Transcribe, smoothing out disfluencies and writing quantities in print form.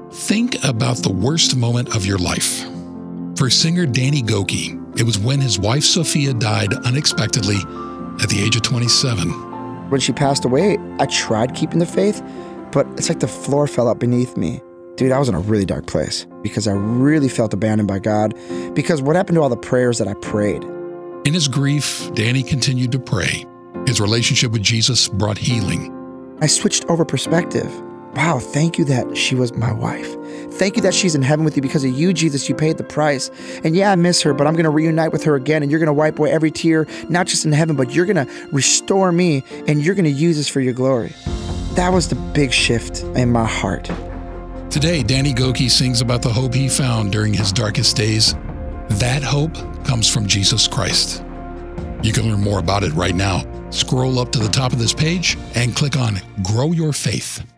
Think about the worst moment of your life. For singer Danny Gokey, it was when his wife Sophia died unexpectedly at the age of 27. When she passed away, I tried keeping the faith, but it's like the floor fell out beneath me. Dude, I was in a really dark place because I really felt abandoned by God because what happened to all the prayers that I prayed? In his grief, Danny continued to pray. His relationship with Jesus brought healing. I switched over perspective. Wow, thank you that she was my wife. Thank you that she's in heaven with you because of you, Jesus, you paid the price. And yeah, I miss her, but I'm going to reunite with her again and you're going to wipe away every tear, not just in heaven, but you're going to restore me and you're going to use this for your glory. That was the big shift in my heart. Today, Danny Gokey sings about the hope he found during his darkest days. That hope comes from Jesus Christ. You can learn more about it right now. Scroll up to the top of this page and click on Grow Your Faith.